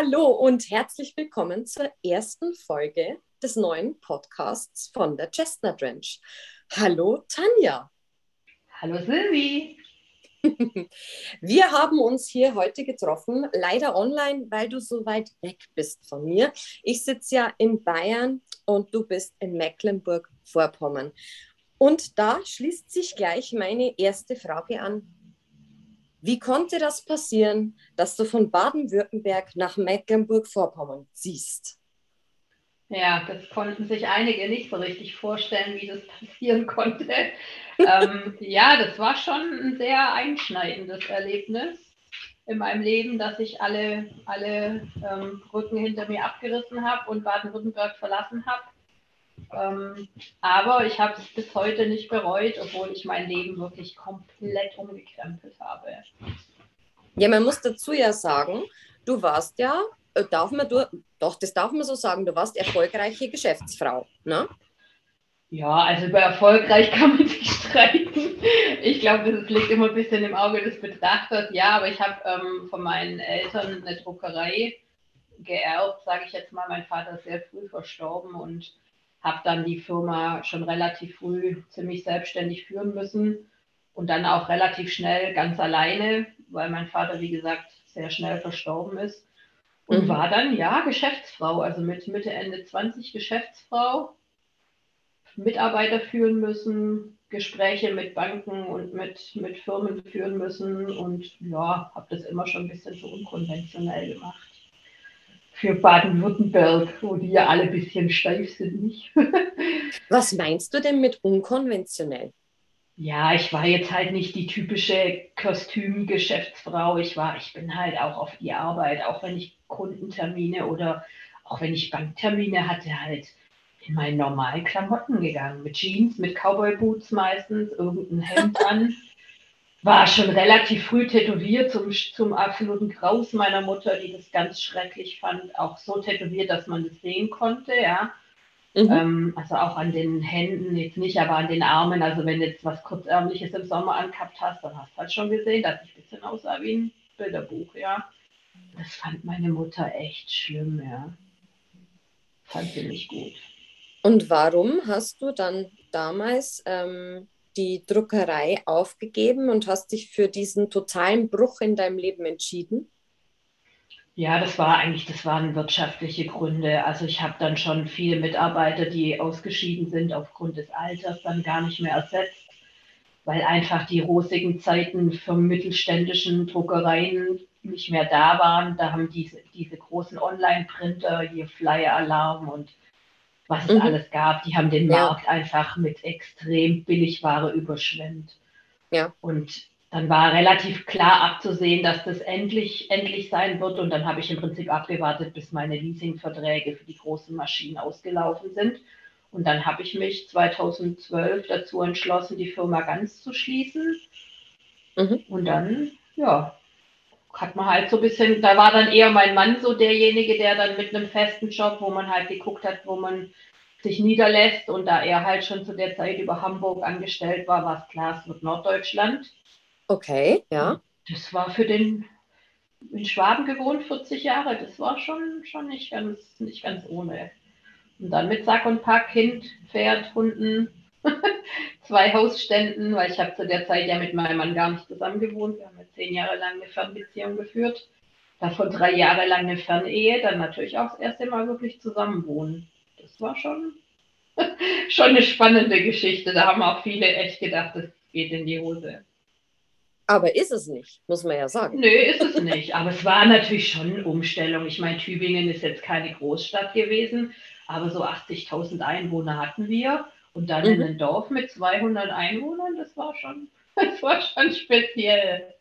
Hallo und herzlich willkommen zur ersten Folge des neuen Podcasts von der Chestnut Ranch. Hallo Tanja. Hallo Silvi. Wir haben uns hier heute getroffen, leider online, weil du so weit weg bist von mir. Ich sitze ja in Bayern und du bist in Mecklenburg-Vorpommern. Und da schließt sich gleich meine erste Frage an. Wie konnte das passieren, dass du von Baden-Württemberg nach Mecklenburg-Vorpommern ziehst? Ja, das konnten sich einige nicht so richtig vorstellen, wie das passieren konnte. Ja, das war schon ein sehr einschneidendes Erlebnis in meinem Leben, dass ich alle Brücken hinter mir abgerissen habe und Baden-Württemberg verlassen habe. Aber ich habe es bis heute nicht bereut, obwohl ich mein Leben wirklich komplett umgekrempelt habe. Ja, man muss dazu ja sagen, du warst ja, doch, das darf man so sagen, du warst erfolgreiche Geschäftsfrau, ne? Ja, also über erfolgreich kann man sich streiten. Ich glaube, das liegt immer ein bisschen im Auge des Betrachters. Ja, aber ich habe von meinen Eltern eine Druckerei geerbt, sage ich jetzt mal. Mein Vater ist sehr früh verstorben und habe dann die Firma schon relativ früh ziemlich selbstständig führen müssen und dann auch relativ schnell ganz alleine, weil mein Vater, wie gesagt, sehr schnell verstorben ist. Und Mhm. war dann, ja, Geschäftsfrau, also mit Mitte, Ende 20 Geschäftsfrau. Mitarbeiter führen müssen, Gespräche mit Banken und mit Firmen führen müssen und ja, habe das immer schon ein bisschen so unkonventionell gemacht. Für Baden-Württemberg, wo die ja alle ein bisschen steif sind, nicht? Was meinst du denn mit unkonventionell? Ja, ich war jetzt halt nicht die typische Kostümgeschäftsfrau. Ich bin halt auch auf die Arbeit, auch wenn ich Kundentermine oder auch wenn ich Banktermine hatte, halt in meinen normalen Klamotten gegangen. Mit Jeans, mit Cowboy-Boots meistens, irgendein Hemd an. War schon relativ früh tätowiert, zum absoluten Graus meiner Mutter, die das ganz schrecklich fand. Auch so tätowiert, dass man das sehen konnte, ja. Mhm. Also auch an den Händen, jetzt nicht, aber an den Armen. Also wenn du jetzt was Kurzärmliches im Sommer angehabt hast, dann hast du halt schon gesehen, dass ich ein bisschen aussah wie ein Bilderbuch, ja. Das fand meine Mutter echt schlimm, ja. Fand sie nicht gut. Und warum hast du dann damals die Druckerei aufgegeben und hast dich für diesen totalen Bruch in deinem Leben entschieden? Ja, das waren wirtschaftliche Gründe. Also ich habe dann schon viele Mitarbeiter, die ausgeschieden sind aufgrund des Alters, dann gar nicht mehr ersetzt, weil einfach die rosigen Zeiten für mittelständischen Druckereien nicht mehr da waren. Da haben diese großen Online-Printer, hier Flyer Alarm und was es Mhm. alles gab, die haben den Ja, Markt einfach mit extrem Billigware überschwemmt. ja. Und dann war relativ klar abzusehen, dass das endlich sein wird. Und dann habe ich im Prinzip abgewartet, bis meine Leasingverträge für die großen Maschinen ausgelaufen sind. Und dann habe ich mich 2012 dazu entschlossen, die Firma ganz zu schließen. Mhm. Und dann, ja, hat man halt so ein bisschen, da war dann eher mein Mann so derjenige, der dann mit einem festen Job, wo man halt geguckt hat, wo man sich niederlässt. Und da er halt schon zu der Zeit über Hamburg angestellt war, war es klar, es wird Norddeutschland. Okay, ja. Das war für den in Schwaben gewohnt, 40 Jahre. Das war schon nicht ganz ohne. Und dann mit Sack und Pack, Kind, Pferd, Hunden, zwei Hausständen, weil ich habe zu der Zeit ja mit meinem Mann gar nicht zusammen gewohnt. Wir haben ja 10 Jahre lang eine Fernbeziehung geführt. Davon 3 Jahre lang eine Fernehe, dann natürlich auch das erste Mal wirklich zusammenwohnen. Das war schon eine spannende Geschichte. Da haben auch viele echt gedacht, das geht in die Hose. Aber ist es nicht, muss man ja sagen. Nö, ist es nicht. Aber es war natürlich schon eine Umstellung. Ich meine, Tübingen ist jetzt keine Großstadt gewesen, aber so 80.000 Einwohner hatten wir. Und dann in Mhm. einem Dorf mit 200 Einwohnern, das war schon speziell.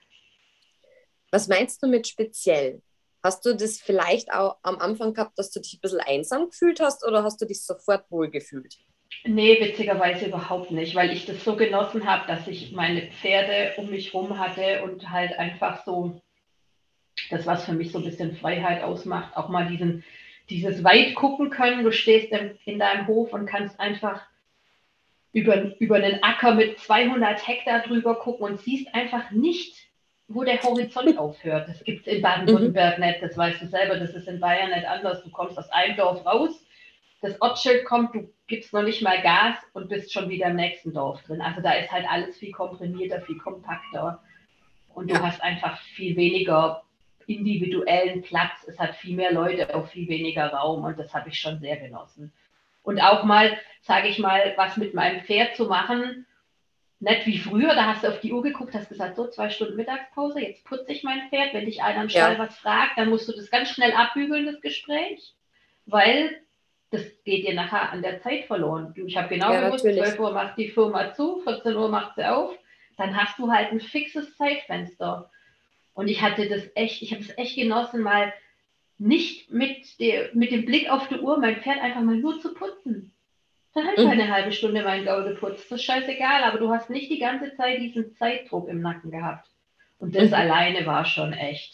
Was meinst du mit speziell? Hast du das vielleicht auch am Anfang gehabt, dass du dich ein bisschen einsam gefühlt hast oder hast du dich sofort wohl gefühlt? Nee, witzigerweise überhaupt nicht, weil ich das so genossen habe, dass ich meine Pferde um mich rum hatte und halt einfach so das, was für mich so ein bisschen Freiheit ausmacht, auch mal dieses weit gucken können. Du stehst in deinem Hof und kannst einfach über einen Acker mit 200 Hektar drüber gucken und siehst einfach nicht wo der Horizont aufhört. Das gibt es in Mhm. Baden-Württemberg nicht, das weißt du selber, das ist in Bayern nicht anders. Du kommst aus einem Dorf raus, das Ortsschild kommt, du gibst noch nicht mal Gas und bist schon wieder im nächsten Dorf drin. Also da ist halt alles viel komprimierter, viel kompakter und du Ja. hast einfach viel weniger individuellen Platz. Es hat viel mehr Leute auf viel weniger Raum und das habe ich schon sehr genossen. Und auch mal, sage ich mal, was mit meinem Pferd zu machen, nicht wie früher, da hast du auf die Uhr geguckt, hast gesagt, so 2 Stunden Mittagspause, jetzt putze ich mein Pferd. Wenn dich einer im Stall Ja. was fragt, dann musst du das ganz schnell abbügeln, das Gespräch, weil das geht dir nachher an der Zeit verloren. Ich habe genau Ja, gewusst, natürlich. 12 Uhr macht die Firma zu, 14 Uhr macht sie auf, dann hast du halt ein fixes Zeitfenster. Und ich habe es echt genossen, mal nicht mit dem Blick auf die Uhr mein Pferd einfach mal nur zu putzen. Dann halt Mhm. eine halbe Stunde mein Gaul geputzt. Das ist scheißegal, aber du hast nicht die ganze Zeit diesen Zeitdruck im Nacken gehabt. Und das Mhm. alleine war schon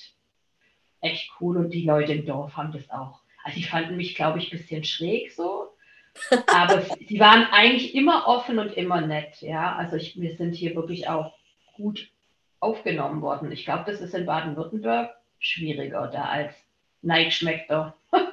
echt cool. Und die Leute im Dorf haben das auch. Also die fanden mich, glaube ich, ein bisschen schräg so. Aber sie waren eigentlich immer offen und immer nett. Ja, also wir sind hier wirklich auch gut aufgenommen worden. Ich glaube, das ist in Baden-Württemberg schwieriger da als Neigeschmeckter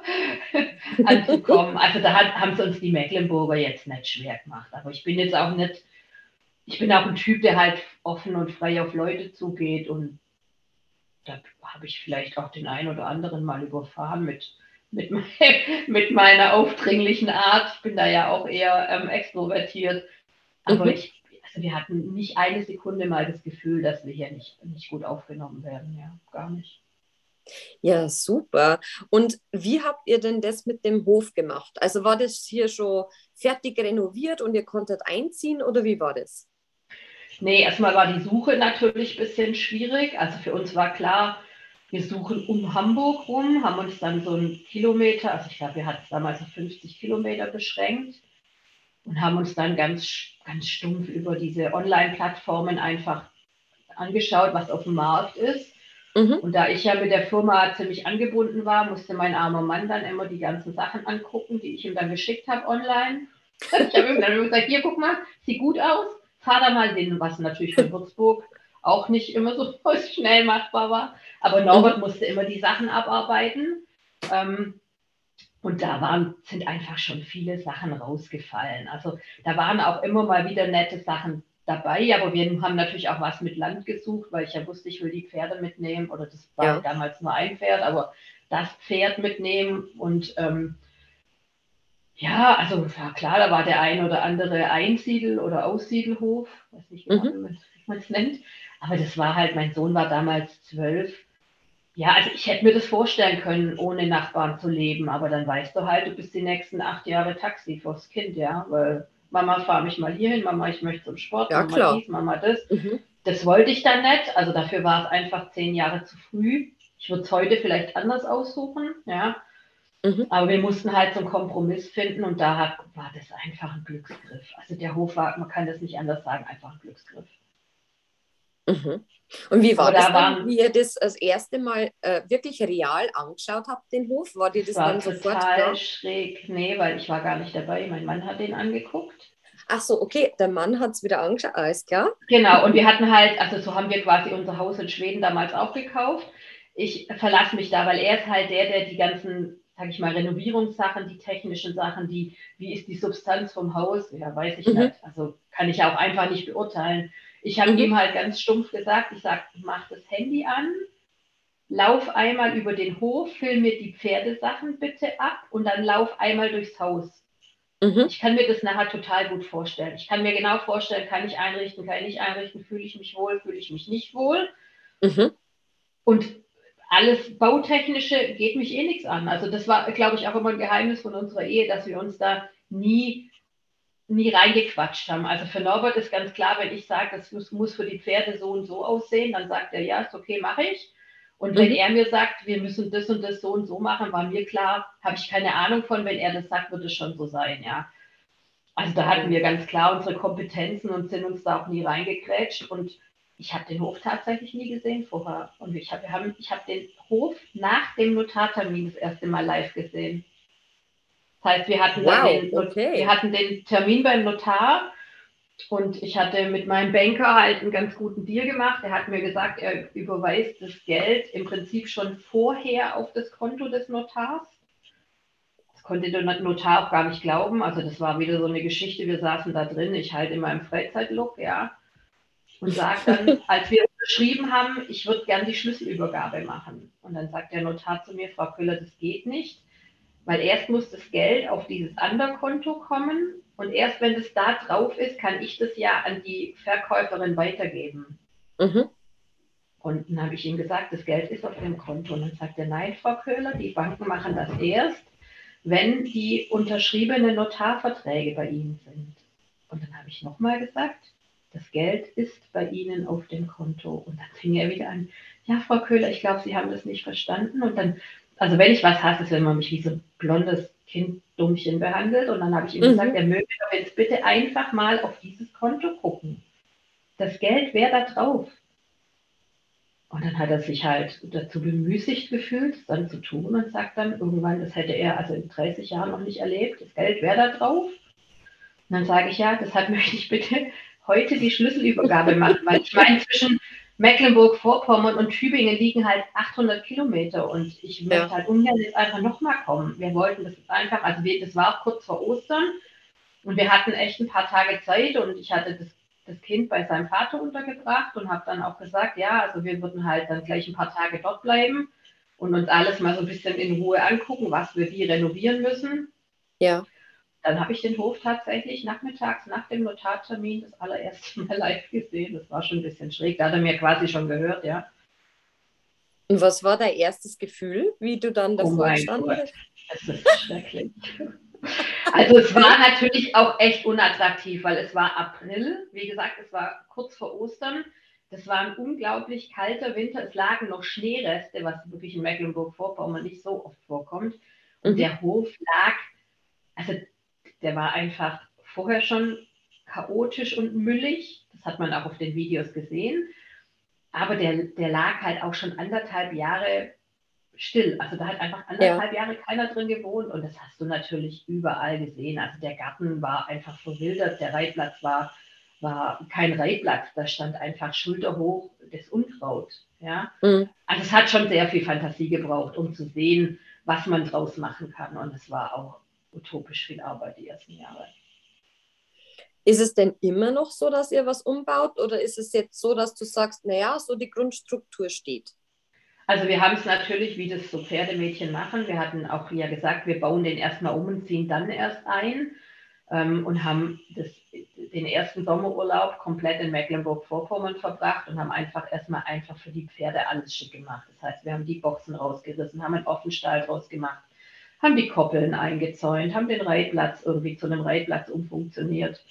anzukommen. Also da haben sie uns die Mecklenburger jetzt nicht schwer gemacht. Aber ich bin jetzt auch nicht, ich bin auch ein Typ, der halt offen und frei auf Leute zugeht und da habe ich vielleicht auch den einen oder anderen mal überfahren mit, mit meiner aufdringlichen Art. Ich bin da ja auch eher extrovertiert. Aber Mhm. also wir hatten nicht eine Sekunde mal das Gefühl, dass wir hier nicht gut aufgenommen werden. Ja, gar nicht. Ja, super. Und wie habt ihr denn das mit dem Hof gemacht? Also war das hier schon fertig renoviert und ihr konntet einziehen oder wie war das? Nee, erstmal war die Suche natürlich ein bisschen schwierig. Also für uns war klar, wir suchen um Hamburg rum, haben uns dann so einen Kilometer, also ich glaube, wir hatten es damals auf 50 Kilometer beschränkt und haben uns dann ganz stumpf über diese Online-Plattformen einfach angeschaut, was auf dem Markt ist. Mhm. Und da ich ja mit der Firma ziemlich angebunden war, musste mein armer Mann dann immer die ganzen Sachen angucken, die ich ihm dann geschickt habe online. Ich habe ihm dann immer gesagt, hier, guck mal, sieht gut aus, fahr da mal hin, was natürlich von Würzburg auch nicht immer so schnell machbar war. Aber Norbert Mhm. musste immer die Sachen abarbeiten. Ähm, und sind einfach schon viele Sachen rausgefallen. Also da waren auch immer mal wieder nette Sachen dabei, aber wir haben natürlich auch was mit Land gesucht, weil ich ja wusste, ich will die Pferde mitnehmen oder das war halt Ja. damals nur ein Pferd, aber das Pferd mitnehmen und ja, also ja, klar, da war der ein oder andere Einsiedel- oder Aussiedelhof, weiß nicht genau, Mhm. wie man es nennt, aber das war halt, mein Sohn war damals 12. Ja, also ich hätte mir das vorstellen können, ohne Nachbarn zu leben, aber dann weißt du halt, du bist die nächsten 8 Jahre Taxi fürs Kind, ja, weil Mama, fahr mich mal hierhin, Mama, ich möchte zum Sport, Ja, Mama klar. dies, Mama das. Mhm. Das wollte ich dann nicht, also dafür war es einfach 10 Jahre zu früh. Ich würde es heute vielleicht anders aussuchen, ja, Mhm. aber wir mussten halt so einen Kompromiss finden und war das einfach ein Glücksgriff. Also der Hof war, man kann das nicht anders sagen, einfach ein Glücksgriff. Mhm. Und wie Aber war das da dann, waren wie ihr das das erste Mal wirklich real angeschaut habt, den Hof? War dir Das das war dann sofort total klar? schräg. Nee, weil ich war gar nicht dabei. Mein Mann hat den angeguckt. Ach so, okay, der Mann hat es wieder angeschaut, alles klar. Genau, und wir hatten halt, also so haben wir quasi unser Haus in Schweden damals auch gekauft. Ich verlasse mich da, weil er ist halt der die ganzen, sag ich mal, Renovierungssachen, die technischen Sachen, wie ist die Substanz vom Haus, ja, weiß ich nicht. Mhm. Also kann ich auch einfach nicht beurteilen. Ich habe Mhm. ihm halt ganz stumpf gesagt, ich sage, mach das Handy an, lauf einmal über den Hof, film mir die Pferdesachen bitte ab und dann lauf einmal durchs Haus. Mhm. Ich kann mir das nachher total gut vorstellen. Ich kann mir genau vorstellen, kann ich einrichten, kann ich nicht einrichten, fühle ich mich wohl, fühle ich mich nicht wohl. Mhm. Und alles Bautechnische geht mich eh nichts an. Also das war, glaube ich, auch immer ein Geheimnis von unserer Ehe, dass wir uns da nie reingequatscht haben. Also für Norbert ist ganz klar, wenn ich sage, das muss für die Pferde so und so aussehen, dann sagt er, ja, ist okay, mache ich. Und wenn Mhm. er mir sagt, wir müssen das und das so und so machen, war mir klar, habe ich keine Ahnung von, wenn er das sagt, wird es schon so sein, ja. Also da hatten Ja. wir ganz klar unsere Kompetenzen und sind uns da auch nie reingekrätscht. Und ich habe den Hof tatsächlich nie gesehen vorher. Und ich hab den Hof nach dem Notartermin das erste Mal live gesehen. Das heißt, Wow, wir okay. hatten den Termin beim Notar Und ich hatte mit meinem Banker halt einen ganz guten Deal gemacht. Er hat mir gesagt, er überweist das Geld im Prinzip schon vorher auf das Konto des Notars. Das konnte der Notar auch gar nicht glauben. Also das war wieder so eine Geschichte. Wir saßen da drin, ich halt in meinem Freizeitlook, ja, und sage dann, als wir unterschrieben haben, ich würde gern die Schlüsselübergabe machen. Und dann sagt der Notar zu mir, Frau Köhler, das geht nicht, weil erst muss das Geld auf dieses andere Konto kommen und erst wenn das da drauf ist, kann ich das ja an die Verkäuferin weitergeben. Mhm. Und dann habe ich ihm gesagt, das Geld ist auf dem Konto. Und dann sagt er, nein, Frau Köhler, die Banken machen das erst, wenn die unterschriebenen Notarverträge bei Ihnen sind. Und dann habe ich nochmal gesagt, das Geld ist bei Ihnen auf dem Konto. Und dann fing er wieder an, ja, Frau Köhler, ich glaube, Sie haben das nicht verstanden. Und dann, also wenn ich was hasse, ist, wenn man mich wie so ein blondes Kind Dummchen behandelt. Und dann habe ich ihm gesagt, er möge doch jetzt bitte einfach mal auf dieses Konto gucken. Das Geld wäre da drauf. Und dann hat er sich halt dazu bemüßigt gefühlt, es dann zu tun und sagt dann irgendwann, das hätte er also in 30 Jahren noch nicht erlebt, das Geld wäre da drauf. Und dann sage ich, ja, deshalb möchte ich bitte heute die Schlüsselübergabe machen, weil ich meine, zwischen Mecklenburg-Vorpommern und Tübingen liegen halt 800 Kilometer und ich möchte halt ungern jetzt einfach nochmal kommen. Wir wollten das einfach, also das war auch kurz vor Ostern und wir hatten echt ein paar Tage Zeit und ich hatte das Kind bei seinem Vater untergebracht und habe dann auch gesagt, ja, also wir würden halt dann gleich ein paar Tage dort bleiben und uns alles mal so ein bisschen in Ruhe angucken, was wir wie renovieren müssen. Ja. Dann habe ich den Hof tatsächlich nachmittags nach dem Notartermin das allererste Mal live gesehen. Das war schon ein bisschen schräg. Da hat er mir quasi schon gehört, ja. Und was war dein erstes Gefühl, wie du dann davor gestanden bist? Es ist schrecklich. Also es war natürlich auch echt unattraktiv, weil es war April. Wie gesagt, es war kurz vor Ostern. Das war ein unglaublich kalter Winter. Es lagen noch Schneereste, was wirklich in Mecklenburg-Vorpommern nicht so oft vorkommt. Und der Hof lag, also der war einfach vorher schon chaotisch und müllig. Das hat man auch auf den Videos gesehen. Aber der lag halt auch schon 1,5 Jahre still. Also da hat einfach 1,5 Jahre keiner drin gewohnt und das hast du natürlich überall gesehen. Also der Garten war einfach verwildert, der Reitplatz war kein Reitplatz, da stand einfach schulterhoch das Unkraut. Ja? Also es hat schon sehr viel Fantasie gebraucht, um zu sehen, was man draus machen kann und es war auch utopisch viel Arbeit die ersten Jahre. Ist es denn immer noch so, dass ihr was umbaut oder ist es jetzt so, dass du sagst, naja, so die Grundstruktur steht? Also wir haben es natürlich, wie das so Pferdemädchen machen, wir hatten auch ja gesagt, wir bauen den erstmal um und ziehen dann erst ein und haben den ersten Sommerurlaub komplett in Mecklenburg-Vorpommern verbracht und haben einfach für die Pferde alles schick gemacht. Das heißt, wir haben die Boxen rausgerissen, haben einen Offenstall draus gemacht, haben die Koppeln eingezäunt, haben den Reitplatz irgendwie zu einem Reitplatz umfunktioniert.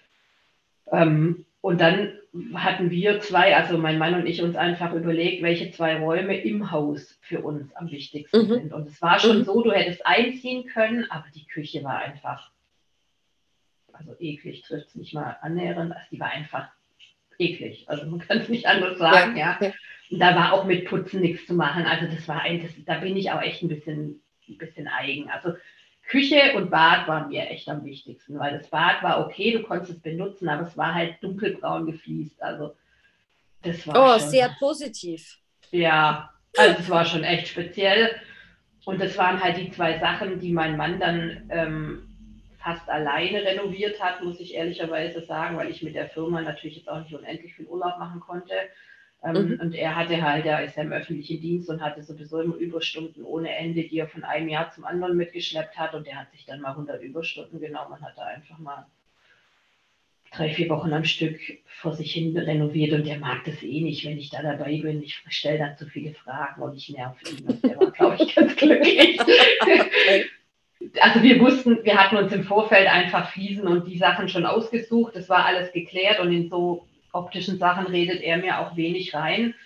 Und dann hatten wir zwei, also mein Mann und ich, uns einfach überlegt, welche 2 Räume im Haus für uns am wichtigsten sind. Und es war schon so, du hättest einziehen können, aber die Küche war einfach, also eklig trifft es nicht mal annähernd, also die war einfach eklig. Also man kann es nicht anders sagen, ja. Und da war auch mit Putzen nichts zu machen. Also da bin ich auch echt ein bisschen eigen. Also Küche und Bad waren mir echt am wichtigsten, weil das Bad war okay, du konntest es benutzen, aber es war halt dunkelbraun gefliest. Also das war schon sehr positiv. Ja, also es war schon echt speziell. Und das waren halt die 2 Sachen, die mein Mann dann fast alleine renoviert hat, muss ich ehrlicherweise sagen, weil ich mit der Firma natürlich jetzt auch nicht unendlich viel Urlaub machen konnte. Und er ist ja im öffentlichen Dienst und hatte sowieso immer Überstunden ohne Ende, die er von einem Jahr zum anderen mitgeschleppt hat. Und der hat sich dann mal 100 Überstunden genommen und hat da einfach mal 3-4 Wochen am Stück vor sich hin renoviert und der mag das eh nicht, wenn ich da dabei bin. Ich stelle dann zu viele Fragen und ich nerv ihn und der war, glaube ich, ganz glücklich. Also wir hatten uns im Vorfeld einfach Fliesen und die Sachen schon ausgesucht, das war alles geklärt und in so optischen Sachen redet er mir auch wenig rein.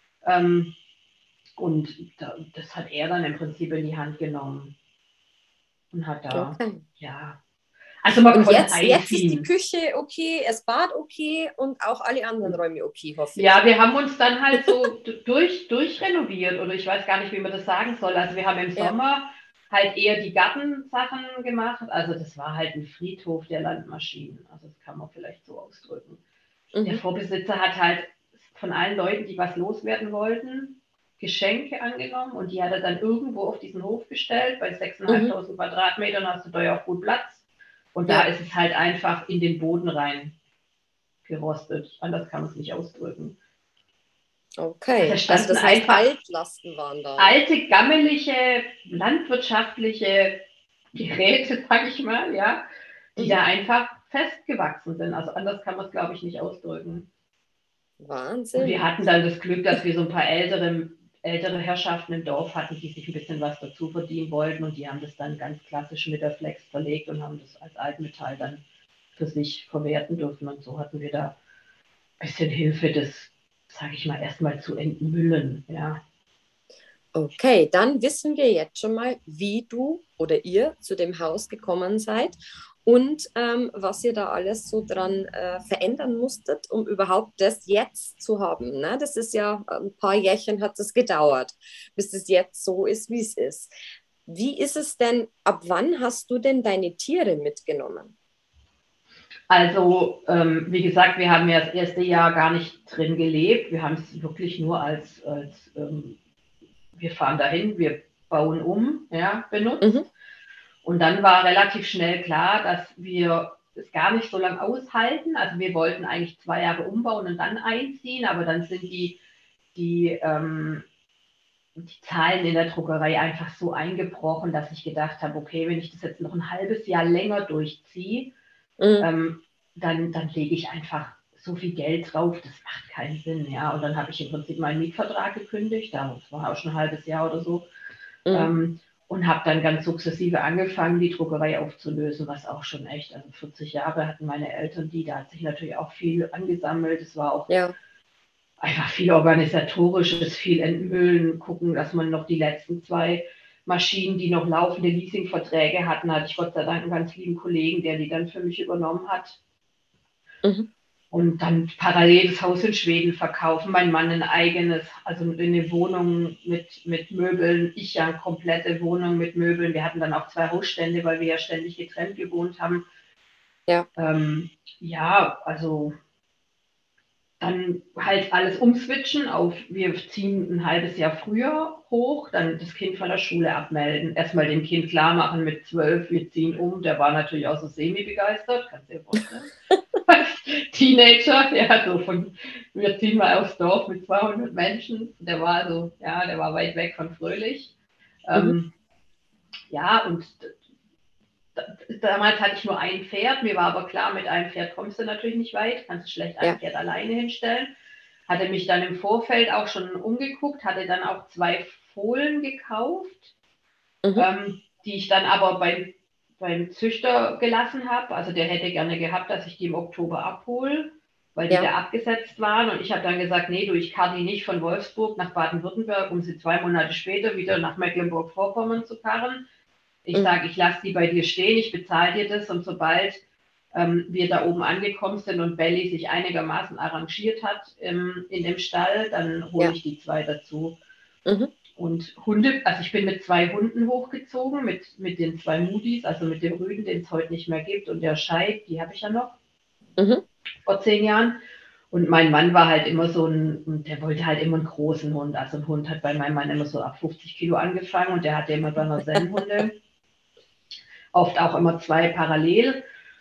Und das hat er dann im Prinzip in die Hand genommen und hat da, ja. Also man und konnte jetzt ist die Küche okay, das Bad okay und auch alle anderen Räume okay, hoffe ich. Ja, wir haben uns dann halt so durchrenoviert oder ich weiß gar nicht, wie man das sagen soll. Also wir haben im Sommer, halt eher die Gartensachen gemacht. Also das war halt ein Friedhof der Landmaschinen. Also das kann man vielleicht so ausdrücken. Der Vorbesitzer hat halt von allen Leuten, die was loswerden wollten, Geschenke angenommen und die hat er dann irgendwo auf diesen Hof gestellt. Bei 6.500 Quadratmetern hast du da ja auch gut Platz. Und da ist es halt einfach in den Boden rein gerostet. Anders kann man es nicht ausdrücken. Okay, Also also standen das heißt, einfach Altlasten waren da. alte, gammelige, landwirtschaftliche Geräte, sag ich mal, ja, die da einfach festgewachsen sind. Also anders kann man es, glaube ich, nicht ausdrücken. Und wir Wahnsinn. hatten dann das Glück, dass wir so ein paar ältere Herrschaften im Dorf hatten, die sich ein bisschen was dazu verdienen wollten. Und die haben das dann ganz klassisch mit der Flex verlegt und haben das als Altmetall dann für sich verwerten dürfen. Und so hatten wir da ein bisschen Hilfe, das, sage ich mal, erstmal zu entmüllen. Ja. Okay, dann wissen wir jetzt schon mal, wie du oder ihr zu dem Haus gekommen seid und was ihr da alles so dran verändern musstet, um überhaupt das jetzt zu haben. Ne? Das ist ja, ein paar Jährchen hat es gedauert, bis es jetzt so ist, wie es ist. Wie ist es denn, ab wann hast du denn deine Tiere mitgenommen? Also, wie gesagt, wir haben ja das erste Jahr gar nicht drin gelebt. Wir haben es wirklich nur als wir fahren dahin, wir bauen um, ja, benutzt. Mhm. Und dann war relativ schnell klar, dass wir es gar nicht so lange aushalten. Also wir wollten eigentlich 2 Jahre umbauen und dann einziehen, aber dann sind die Zahlen in der Druckerei einfach so eingebrochen, dass ich gedacht habe, okay, wenn ich das jetzt noch ein halbes Jahr länger durchziehe, Mhm. dann lege ich einfach so viel Geld drauf, das macht keinen Sinn. Ja. Und dann habe ich im Prinzip meinen Mietvertrag gekündigt, das war auch schon ein halbes Jahr oder so, Mhm. und habe dann ganz sukzessive angefangen, die Druckerei aufzulösen, was auch schon echt, also 40 Jahre hatten meine Eltern die, da hat sich natürlich auch viel angesammelt, es war auch Ja. einfach viel organisatorisches, viel entmüllen, gucken, dass man noch die letzten 2 Maschinen, die noch laufende Leasingverträge hatten, hatte ich Gott sei Dank einen ganz lieben Kollegen, der die dann für mich übernommen hat. Mhm. Und dann parallel das Haus in Schweden verkaufen, mein Mann ein eigenes, also eine Wohnung mit Möbeln, ich ja eine komplette Wohnung mit Möbeln. Wir hatten dann auch 2 Hausstände, weil wir ja ständig getrennt gewohnt haben. Ja. Ja, also dann halt alles umswitchen auf, wir ziehen ein halbes Jahr früher hoch, dann das Kind von der Schule abmelden, erstmal dem Kind klar machen mit 12, wir ziehen um, der war natürlich auch so semi-begeistert, kannst du dir vorstellen. Als Teenager, ja, so von, wir ziehen mal aufs Dorf mit 200 Menschen, der war so, ja, der war weit weg von fröhlich. Mhm. Ja, und damals hatte ich nur ein Pferd, mir war aber klar, mit einem Pferd kommst du natürlich nicht weit, kannst du schlecht ein Ja. Pferd alleine hinstellen. Hatte mich dann im Vorfeld auch schon umgeguckt, hatte dann auch 2 Fohlen gekauft, Mhm. die ich dann aber beim Züchter gelassen habe. Also der hätte gerne gehabt, dass ich die im Oktober abhole, weil die Ja. da abgesetzt waren. Und ich habe dann gesagt, nee, du, ich karre die nicht von Wolfsburg nach Baden-Württemberg, um sie 2 Monate später wieder nach Mecklenburg-Vorpommern zu karren. Ich Mhm. sage, ich lasse die bei dir stehen, ich bezahle dir das und sobald wir da oben angekommen sind und Belly sich einigermaßen arrangiert hat in dem Stall, dann hole Ja. ich die 2 dazu. Mhm. Und Hunde, also ich bin mit 2 Hunden hochgezogen, mit den 2 Mudis, also mit dem Rüden, den es heute nicht mehr gibt, und der Scheid, die habe ich ja noch Mhm. vor 10 Jahren. Und mein Mann war halt immer so der wollte halt immer einen großen Hund. Also ein Hund hat bei meinem Mann immer so ab 50 Kilo angefangen und der hatte immer seine Sennhunde, oft auch immer 2 parallel.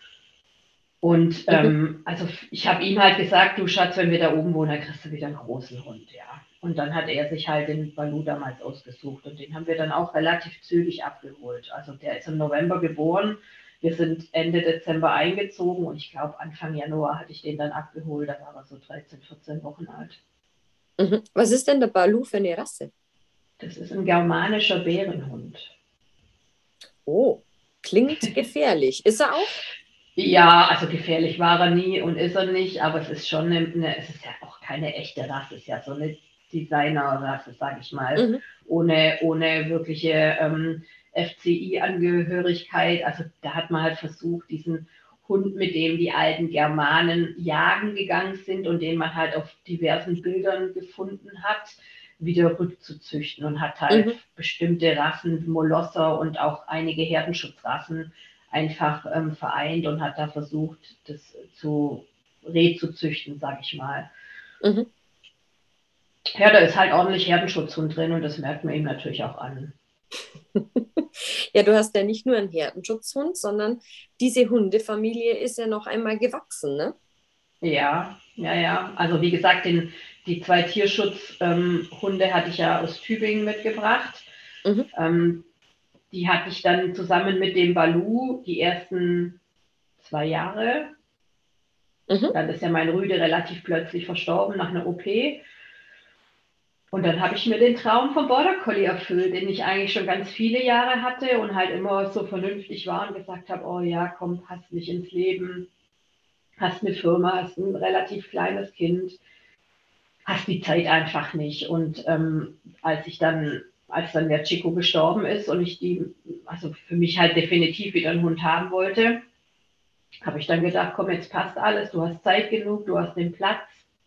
Und Mhm. also ich habe ihm halt gesagt, du Schatz, wenn wir da oben wohnen, dann kriegst du wieder einen großen Hund, ja. Und dann hat er sich halt den Balu damals ausgesucht und den haben wir dann auch relativ zügig abgeholt. Also der ist im November geboren, wir sind Ende Dezember eingezogen und ich glaube Anfang Januar hatte ich den dann abgeholt, da war er so 13, 14 Wochen alt. Mhm. Was ist denn der Balu für eine Rasse? Das ist ein germanischer Bärenhund. Oh, klingt gefährlich. Ist er auch? Ja, also gefährlich war er nie und ist er nicht, aber es ist schon es ist ja auch keine echte Rasse, es ist ja so eine Designerrasse, sage ich mal, Mhm. ohne wirkliche FCI-Angehörigkeit. Also da hat man halt versucht, diesen Hund, mit dem die alten Germanen jagen gegangen sind und den man halt auf diversen Bildern gefunden hat, wieder rückzuzüchten und hat halt Mhm. bestimmte Rassen, Molosser und auch einige Herdenschutzrassen einfach vereint und hat da versucht, das zu rezuzüchten, sag ich mal. Mhm. Ja, da ist halt ordentlich Herdenschutzhund drin und das merkt man ihm natürlich auch an. Ja, du hast ja nicht nur einen Herdenschutzhund, sondern diese Hundefamilie ist ja noch einmal gewachsen, ne? Ja, ja, ja. Also wie gesagt, die 2 Tierschutzhunde hatte ich ja aus Tübingen mitgebracht. Mhm. Ähm, die hatte ich dann zusammen mit dem Balu die ersten 2 Jahre. Mhm. Dann ist ja mein Rüde relativ plötzlich verstorben nach einer OP. Und dann habe ich mir den Traum vom Border Collie erfüllt, den ich eigentlich schon ganz viele Jahre hatte und halt immer so vernünftig war und gesagt habe, oh ja, komm, passt nicht ins Leben, hast eine Firma, hast ein relativ kleines Kind, hast die Zeit einfach nicht. Und als dann der Chico gestorben ist und ich also für mich halt definitiv wieder einen Hund haben wollte, habe ich dann gedacht, komm, jetzt passt alles, du hast Zeit genug, du hast den Platz.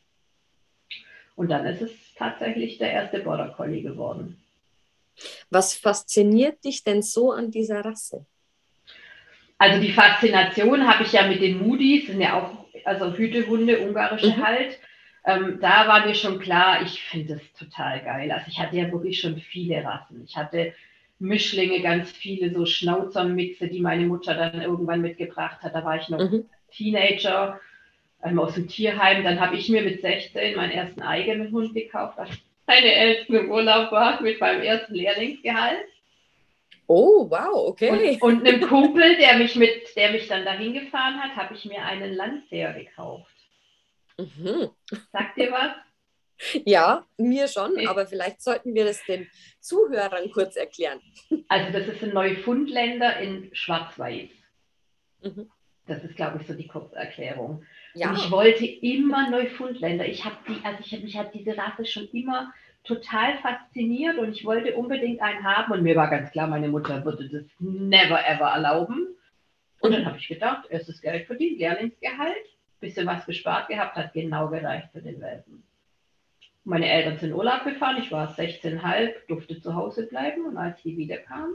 Und dann ist es tatsächlich der erste Border Collie geworden. Was fasziniert dich denn so an dieser Rasse? Also die Faszination habe ich ja mit den Moodies, sind ja auch also Hütehunde, ungarische Mhm. halt. Da war mir schon klar, ich finde es total geil. Also ich hatte ja wirklich schon viele Rassen. Ich hatte Mischlinge, ganz viele so Schnauzermixe, die meine Mutter dann irgendwann mitgebracht hat. Da war ich noch Mhm. Teenager aus dem Tierheim. Dann habe ich mir mit 16 meinen ersten eigenen Hund gekauft, als meine Eltern im Urlaub waren mit meinem ersten Lehrlingsgehalt. Oh, wow, okay. Und einem Kumpel, der mich dann dahin gefahren hat, habe ich mir einen Landseer gekauft. Mhm. Sagt dir was? Ja, mir schon, aber vielleicht sollten wir das den Zuhörern kurz erklären. Also das ist ein Neufundländer in Schwarz-Weiß. Mhm. Das ist, glaube ich, so die Kurzerklärung. Und ich Ja. wollte immer Neufundländer. Mich hat diese Rasse schon immer total fasziniert und ich wollte unbedingt einen haben. Und mir war ganz klar, meine Mutter würde das never ever erlauben. Und dann Mhm. habe ich gedacht, erstes Geld verdient, Lehrlingsgehalt, bisschen was gespart gehabt, hat genau gereicht für den Welpen. Meine Eltern sind in Urlaub gefahren, ich war 16,5, durfte zu Hause bleiben und als die wiederkamen,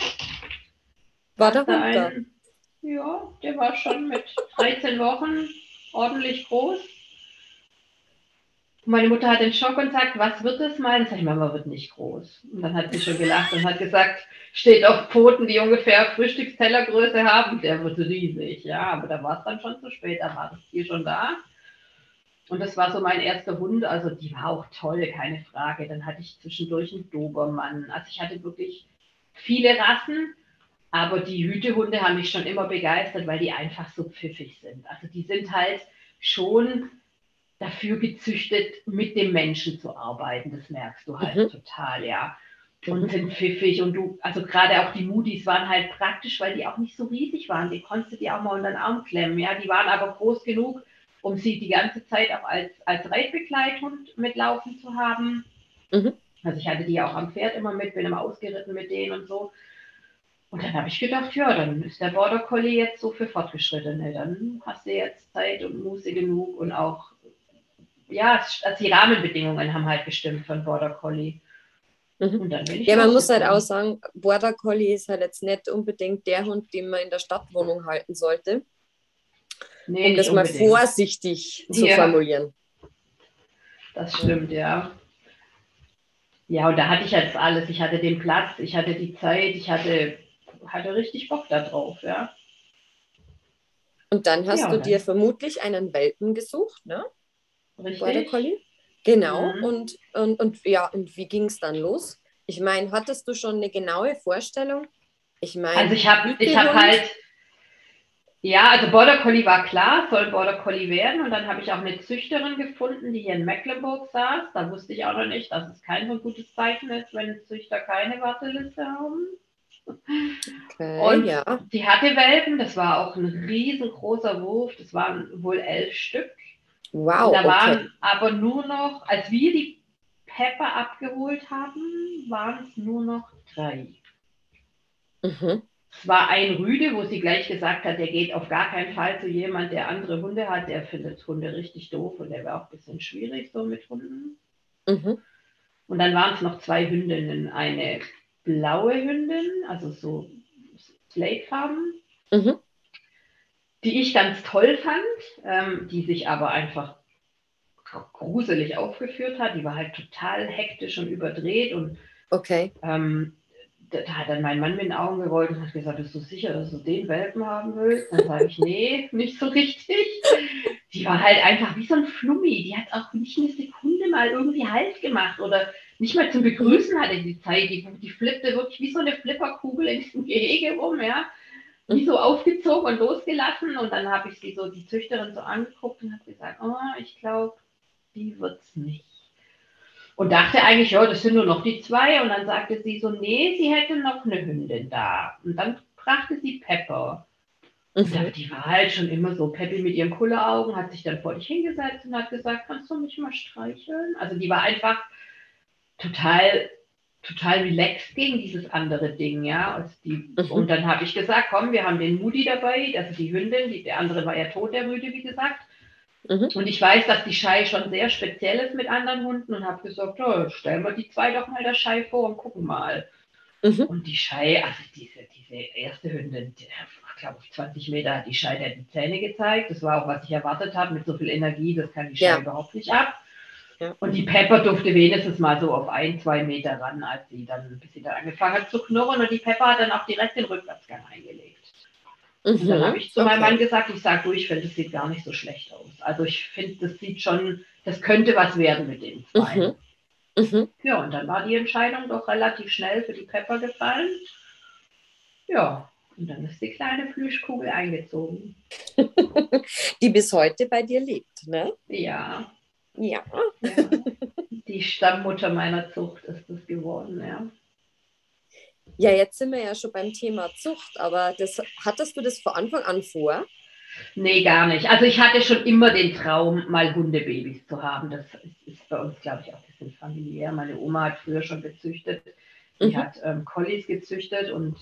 War hast der du Hund da? einen, ja, der war schon mit 13 Wochen ordentlich groß. Und meine Mutter hat den Schock und sagt, was wird das mal? Und sag ich, Mama wird nicht groß. Und dann hat sie schon gelacht und hat gesagt, steht auf Pfoten, die ungefähr Frühstückstellergröße haben, der wird riesig. Ja, aber da war es dann schon zu spät, da war das Tier schon da. Und das war so mein erster Hund, also die war auch toll, keine Frage. Dann hatte ich zwischendurch einen Dobermann. Also ich hatte wirklich viele Rassen, aber die Hütehunde haben mich schon immer begeistert, weil die einfach so pfiffig sind. Also die sind halt schon dafür gezüchtet, mit dem Menschen zu arbeiten. Das merkst du halt Mhm. total, ja. Und Mhm. sind pfiffig und also gerade auch die Moodies waren halt praktisch, weil die auch nicht so riesig waren. Die konntest du dir auch mal unter den Arm klemmen, ja. Die waren aber groß genug, um sie die ganze Zeit auch als Reitbegleithund mitlaufen zu haben. Mhm. Also ich hatte die auch am Pferd immer mit, bin immer ausgeritten mit denen und so. Und dann habe ich gedacht, ja, dann ist der Border Collie jetzt so für Fortgeschrittene. Dann hast du jetzt Zeit und Muße genug und auch, ja, also die Rahmenbedingungen haben halt gestimmt von Border Collie. Mhm. Und dann bin ich Ja, man muss halt auch losgezogen. sagen, Border Collie ist halt jetzt nicht unbedingt der Hund, den man in der Stadtwohnung halten sollte, Nee, um nicht das mal unbedingt. vorsichtig zu Ja, formulieren. das Ja. stimmt, ja. Ja, und da hatte ich jetzt alles. Ich hatte den Platz, ich hatte die Zeit, hatte richtig Bock da drauf, ja. Und dann hast Ja, du und dir dann vermutlich einen Welpen gesucht, ne? Ein Border richtig. Collie. Genau. Mhm. Und ja, und wie ging es dann los? Ich meine, hattest du schon eine genaue Vorstellung? Ich Also meine, ich hab Hütehund. halt, ja, also Border Collie war klar, soll Border Collie werden. Und dann habe ich auch eine Züchterin gefunden, die hier in Mecklenburg saß. Da wusste ich auch noch nicht, dass es kein so gutes Zeichen ist, wenn Züchter keine Warteliste haben. Okay, Und ja. die hatte Welpen, das war auch ein riesengroßer Wurf, das waren wohl 11 Stück. Und Wow, da okay. waren aber nur noch, als wir die Pepper abgeholt haben, waren es nur noch 3. Mhm. Es war ein Rüde, wo sie gleich gesagt hat, der geht auf gar keinen Fall zu jemand, der andere Hunde hat, der findet Hunde richtig doof und der wäre auch ein bisschen schwierig so mit Hunden. Mhm. Und dann waren es noch 2 Hündinnen, eine blaue Hündin, also so Slatefarben, die ich ganz toll fand, die sich aber einfach gruselig aufgeführt hat. Die war halt total hektisch und überdreht und da hat dann mein Mann mit den Augen gerollt und hat gesagt, bist du sicher, dass du den Welpen haben willst? Dann sage ich, nee, nicht so richtig. Die war halt einfach wie so ein Flummi. Die hat auch nicht eine Sekunde mal irgendwie Halt gemacht oder nicht mal zum Begrüßen hatte die Zeit. Die flippte wirklich wie so eine Flipperkugel in diesem Gehege rum, ja. Die so aufgezogen und losgelassen. Und dann habe ich sie so, die Züchterin so angeguckt und habe gesagt, oh, ich glaube, die wird's nicht. Und dachte eigentlich, ja, das sind nur noch die 2. Und dann sagte sie so, nee, sie hätte noch eine Hündin da. Und dann brachte sie Pepper. Und die war halt schon immer so Peppi mit ihren Kulleraugen, hat sich dann vor dich hingesetzt und hat gesagt, kannst du mich mal streicheln? Also die war einfach total relaxed gegen dieses andere Ding, ja. Also und dann habe ich gesagt, komm, wir haben den Moody dabei, also die Hündin, der andere war ja tot, der Rüde, wie gesagt. Und ich weiß, dass die Schei schon sehr speziell ist mit anderen Hunden und habe gesagt, oh, stellen wir die 2 doch mal der Schei vor und gucken mal. Und die Schei, also diese erste Hündin, ich glaube auf 20 Meter hat die Schei der die Zähne gezeigt. Das war auch, was ich erwartet habe, mit so viel Energie, das kann die Schei überhaupt nicht ab. Ja. Und die Pepper durfte wenigstens mal so auf 1-2 Meter ran, bis sie dann angefangen hat zu knurren. Und die Pepper hat dann auch direkt den Rückwärtsgang eingelegt. Und dann habe ich zu meinem Mann gesagt, ich sage, du, ich finde, das sieht gar nicht so schlecht aus. Also ich finde, das sieht schon, das könnte was werden mit den 2. Ja, und dann war die Entscheidung doch relativ schnell für die Pepper gefallen. Ja, und dann ist die kleine Plüschkugel eingezogen. Die bis heute bei dir lebt, ne? Ja. Ja. Die Stammmutter meiner Zucht ist es geworden, ja. Ja, jetzt sind wir ja schon beim Thema Zucht, aber hattest du das von Anfang an vor? Nee, gar nicht. Also ich hatte schon immer den Traum, mal Hundebabys zu haben. Das ist bei uns, glaube ich, auch ein bisschen familiär. Meine Oma hat früher schon gezüchtet. Die hat Collies gezüchtet und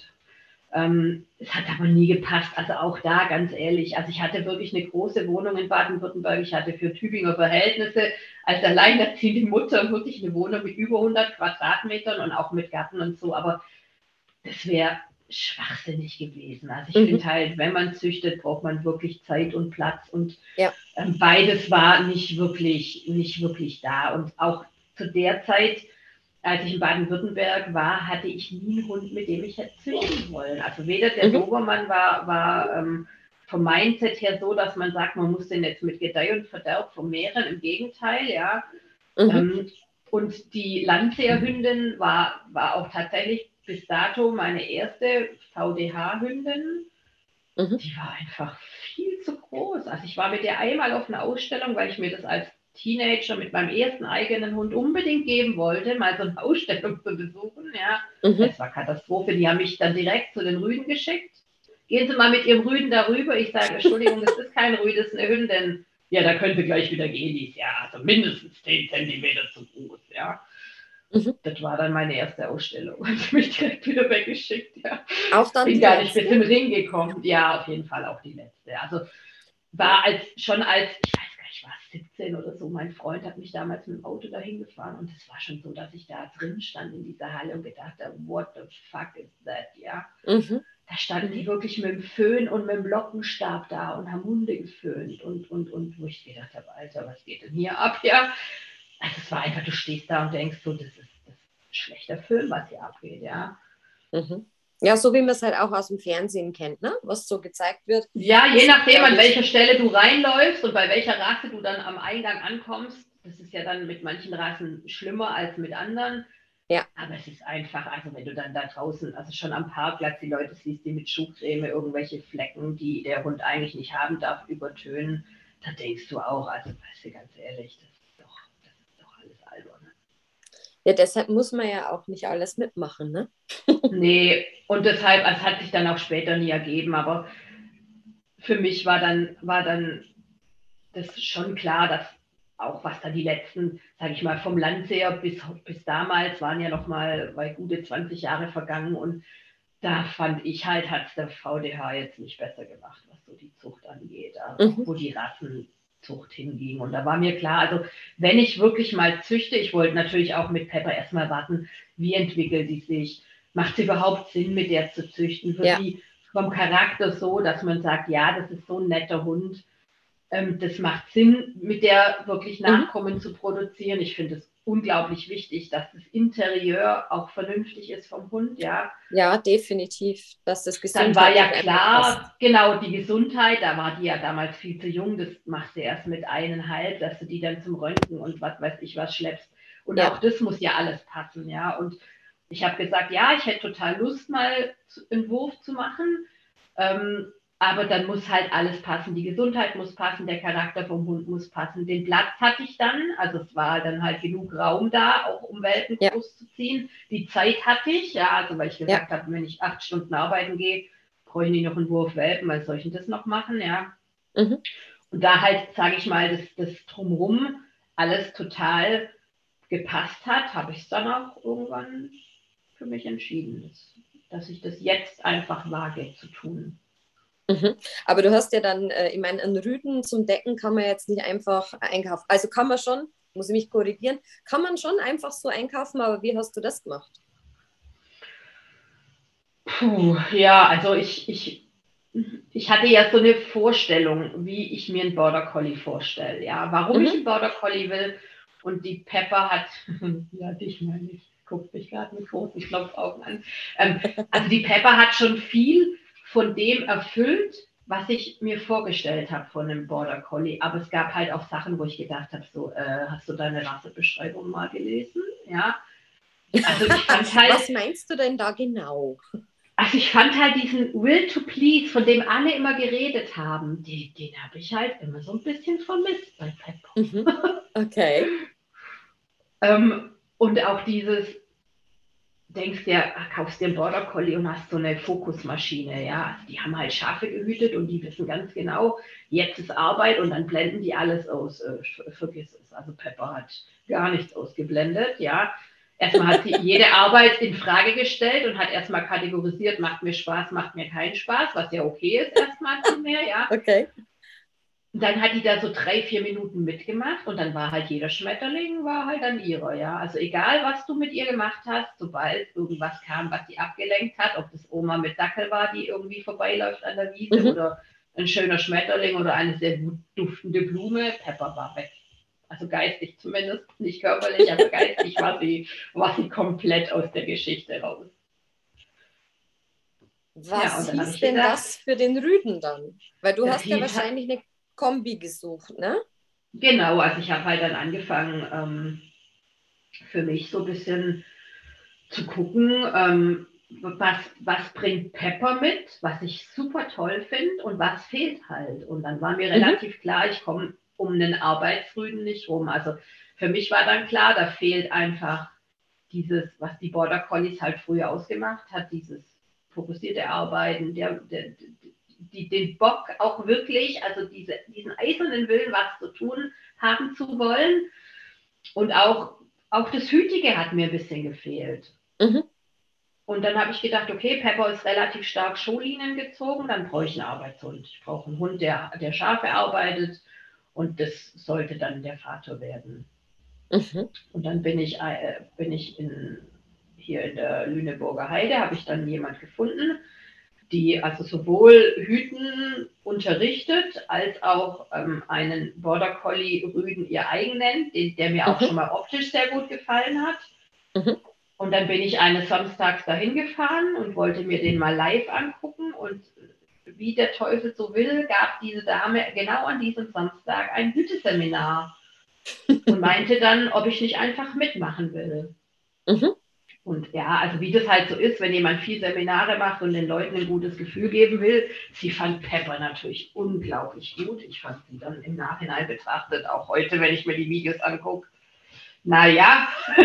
es hat aber nie gepasst. Also auch da, ganz ehrlich, also ich hatte wirklich eine große Wohnung in Baden-Württemberg. Ich hatte für Tübinger Verhältnisse als alleinerziehende Mutter wirklich eine Wohnung mit über 100 Quadratmetern und auch mit Garten und so. Aber das wäre schwachsinnig gewesen. Also ich finde halt, wenn man züchtet, braucht man wirklich Zeit und Platz und beides war nicht wirklich da. Und auch zu der Zeit, als ich in Baden-Württemberg war, hatte ich nie einen Hund, mit dem ich hätte züchten wollen. Also weder der Dobermann war vom Mindset her so, dass man sagt, man muss den jetzt mit Gedeih und Verderb vermehren. Im Gegenteil, ja. Und die Landseerhündin war auch tatsächlich bis dato meine erste VDH-Hündin. Die war einfach viel zu groß. Also ich war mit der einmal auf einer Ausstellung, weil ich mir das als Teenager mit meinem ersten eigenen Hund unbedingt geben wollte, mal so eine Ausstellung zu besuchen. Ja. Das war Katastrophe. Die haben mich dann direkt zu den Rüden geschickt. Gehen Sie mal mit Ihrem Rüden darüber. Ich sage, Entschuldigung, das ist kein Rüde, das ist eine Hündin. Ja, da können Sie gleich wieder gehen. Die ist ja also mindestens 10 Zentimeter zu groß. Ja. Das war dann meine erste Ausstellung. Und mich direkt wieder weggeschickt. Ja. Auch dann bin gar nicht bis in den Ring gekommen. Ja, auf jeden Fall auch die letzte. Also war schon als, ich weiß gar nicht, ich war 17 oder so, mein Freund hat mich damals mit dem Auto dahin gefahren und es war schon so, dass ich da drin stand in dieser Halle und gedacht habe, what the fuck is that, ja. Da standen die wirklich mit dem Föhn und mit dem Lockenstab da und haben Hunde geföhnt und wo ich gedacht habe, Alter, was geht denn hier ab, ja. Also es war einfach, du stehst da und denkst so, das ist ein schlechter Film, was hier abgeht, ja. Ja, so wie man es halt auch aus dem Fernsehen kennt, ne? Was so gezeigt wird. Ja, je nachdem, an welcher Stelle du reinläufst und bei welcher Rasse du dann am Eingang ankommst. Das ist ja dann mit manchen Rassen schlimmer als mit anderen. Ja. Aber es ist einfach, also wenn du dann da draußen, also schon am Parkplatz die Leute siehst, die mit Schuhcreme irgendwelche Flecken, die der Hund eigentlich nicht haben darf, übertönen, dann denkst du auch, also weißt du, ganz ehrlich, das ist doch alles albern. Ja, deshalb muss man ja auch nicht alles mitmachen, ne? Nee, und deshalb, es hat sich dann auch später nie ergeben, aber für mich war dann das schon klar, dass auch was da die letzten, sage ich mal, vom Landseer bis damals waren ja noch mal gute 20 Jahre vergangen und da fand ich halt, hat es der VDH jetzt nicht besser gemacht, was so die Zucht angeht, wo die Rassen Zucht hinging. Und da war mir klar, also wenn ich wirklich mal züchte, ich wollte natürlich auch mit Pepper erstmal warten, wie entwickelt die sich? Macht es überhaupt Sinn, mit der zu züchten? Wird die vom Charakter so, dass man sagt, ja, das ist so ein netter Hund, das macht Sinn, mit der wirklich Nachkommen zu produzieren. Ich finde es unglaublich wichtig, dass das Interieur auch vernünftig ist vom Hund, ja. Ja, definitiv, dass das Dann war ja gesundheitlich einfach passt. klar, genau, die Gesundheit, da war die ja damals viel zu jung, das machst du erst mit 1,5, dass du die dann zum Röntgen und was weiß ich was schleppst. Und auch das muss ja alles passen, ja. Und ich habe gesagt, ja, ich hätte total Lust, mal einen Wurf zu machen. Aber dann muss halt alles passen. Die Gesundheit muss passen, der Charakter vom Hund muss passen. Den Platz hatte ich dann, also es war dann halt genug Raum da, auch um Welpen groß zu ziehen. Die Zeit hatte ich, ja, also weil ich gesagt habe, wenn ich 8 Stunden arbeiten gehe, brauche ich nicht noch einen Wurf Welpen, weil soll ich denn das noch machen, ja. Und da halt, sage ich mal, das Drumherum alles total gepasst hat, habe ich es dann auch irgendwann für mich entschieden, dass ich das jetzt einfach wage zu tun. Aber du hast ja dann, ich meine, einen Rüden zum Decken kann man jetzt nicht einfach einkaufen. Also kann man schon, muss ich mich korrigieren, kann man schon einfach so einkaufen, aber wie hast du das gemacht? Puh, ja, also ich hatte ja so eine Vorstellung, wie ich mir einen Border Collie vorstelle. Ja, warum ich einen Border Collie will. Und die Pepper hat, ja, dich meine ich, guckt mich gerade mit großen Klopfaugen an. Also die Pepper hat schon viel von dem erfüllt, was ich mir vorgestellt habe von einem Border Collie. Aber es gab halt auch Sachen, wo ich gedacht habe, so, hast du deine Rassebeschreibung mal gelesen? Ja. Also ich fand halt, was meinst du denn da genau? Also ich fand halt diesen Will to Please, von dem alle immer geredet haben, den habe ich halt immer so ein bisschen vermisst bei Pepper. Okay. Und auch dieses, denkst dir, kaufst dir einen Border Collie und hast so eine Fokusmaschine, ja. Also die haben halt Schafe gehütet und die wissen ganz genau, jetzt ist Arbeit und dann blenden die alles aus. Vergiss es. Also Pepper hat gar nichts ausgeblendet, ja. Erstmal hat sie jede Arbeit in Frage gestellt und hat erstmal kategorisiert, macht mir Spaß, macht mir keinen Spaß, was ja okay ist erstmal primär, ja. Okay. Und dann hat die da so 3, 4 Minuten mitgemacht und dann war halt jeder Schmetterling, war halt dann ihrer, ja. Also egal, was du mit ihr gemacht hast, sobald irgendwas kam, was sie abgelenkt hat, ob das Oma mit Dackel war, die irgendwie vorbeiläuft an der Wiese oder ein schöner Schmetterling oder eine sehr gut duftende Blume, Pepper war weg. Also geistig zumindest, nicht körperlich, aber geistig war sie komplett aus der Geschichte raus. Was hieß denn das für den Rüden dann? Weil du hast ja wahrscheinlich eine Kombi gesucht, ne? Genau, also ich habe halt dann angefangen, für mich so ein bisschen zu gucken, was bringt Pepper mit, was ich super toll finde und was fehlt halt. Und dann war mir relativ klar, ich komme um einen Arbeitsrüden nicht rum. Also für mich war dann klar, da fehlt einfach dieses, was die Border Collies halt früher ausgemacht hat, dieses fokussierte Arbeiten, den Bock auch wirklich, also diesen eisernen Willen, was zu tun haben zu wollen. Und auch das Hütige hat mir ein bisschen gefehlt. Und dann habe ich gedacht, okay, Pepper ist relativ stark Scholinen gezogen, dann brauche ich einen Arbeitshund. Ich brauche einen Hund, der Schafe arbeitet und das sollte dann der Vater werden. Und dann bin ich hier in der Lüneburger Heide, habe ich dann jemand gefunden, die also sowohl Hüten unterrichtet, als auch einen Border Collie Rüden ihr eigen nennt, der mir auch schon mal optisch sehr gut gefallen hat. Und dann bin ich eines Samstags dahin gefahren und wollte mir den mal live angucken und wie der Teufel so will, gab diese Dame genau an diesem Samstag ein Hüteseminar und meinte dann, ob ich nicht einfach mitmachen will. Und ja, also wie das halt so ist, wenn jemand viel Seminare macht und den Leuten ein gutes Gefühl geben will, sie fand Pepper natürlich unglaublich gut. Ich fand sie dann im Nachhinein betrachtet, auch heute, wenn ich mir die Videos angucke, naja,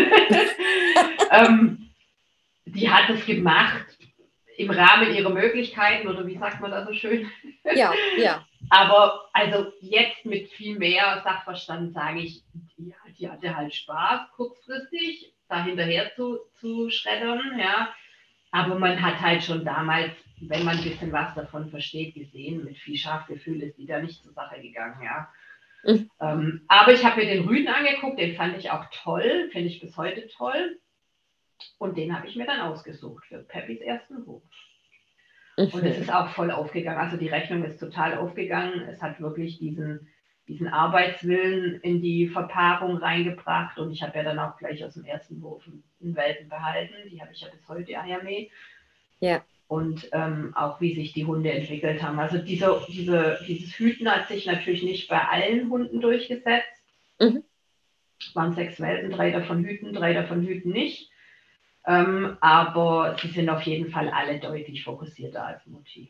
die hat es gemacht im Rahmen ihrer Möglichkeiten oder wie sagt man das so schön? Ja. Aber also jetzt mit viel mehr Sachverstand sage ich, die hatte halt Spaß kurzfristig, da hinterher zu schreddern, ja. Aber man hat halt schon damals, wenn man ein bisschen was davon versteht, gesehen, mit viel Scharfgefühl ist die da nicht zur Sache gegangen, ja. Mhm. Aber ich habe mir den Rüden angeguckt, den fand ich auch toll, finde ich bis heute toll. Und den habe ich mir dann ausgesucht für Peppis ersten Wurf. Und es ist auch voll aufgegangen. Also die Rechnung ist total aufgegangen. Es hat wirklich diesen Arbeitswillen in die Verpaarung reingebracht. Und ich habe ja dann auch gleich aus dem ersten Wurf einen Welpen behalten. Die habe ich ja bis heute Ayame. Ja. Und auch wie sich die Hunde entwickelt haben. Also dieses Hüten hat sich natürlich nicht bei allen Hunden durchgesetzt. Mhm. Es waren 6 Welpen, 3 davon Hüten, 3 davon Hüten nicht. Aber sie sind auf jeden Fall alle deutlich fokussierter als Mutti.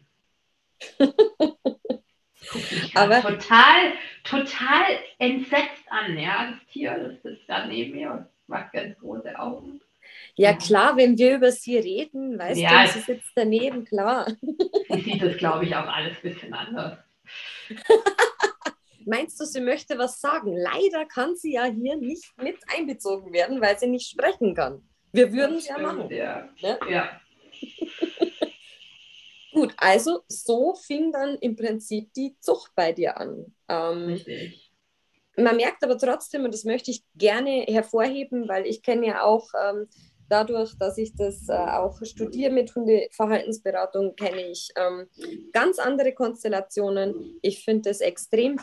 Guckt mich gerade total entsetzt an, ja. Das Tier, das sitzt da neben mir und macht ganz große Augen. Ja, klar, wenn wir über sie reden, weißt du, und Ja, sie sitzt daneben, klar. sie sieht das, glaube ich, auch alles ein bisschen anders. Meinst du, sie möchte was sagen? Leider kann sie ja hier nicht mit einbezogen werden, weil sie nicht sprechen kann. Wir würden es ja machen. Ja. Ne? Ja. Gut, also so fing dann im Prinzip die Zucht bei dir an. Richtig. Man merkt aber trotzdem, und das möchte ich gerne hervorheben, weil ich kenne ja auch dadurch, dass ich das auch studiere mit Hundeverhaltensberatung, kenne ich ganz andere Konstellationen. Ich finde es extrem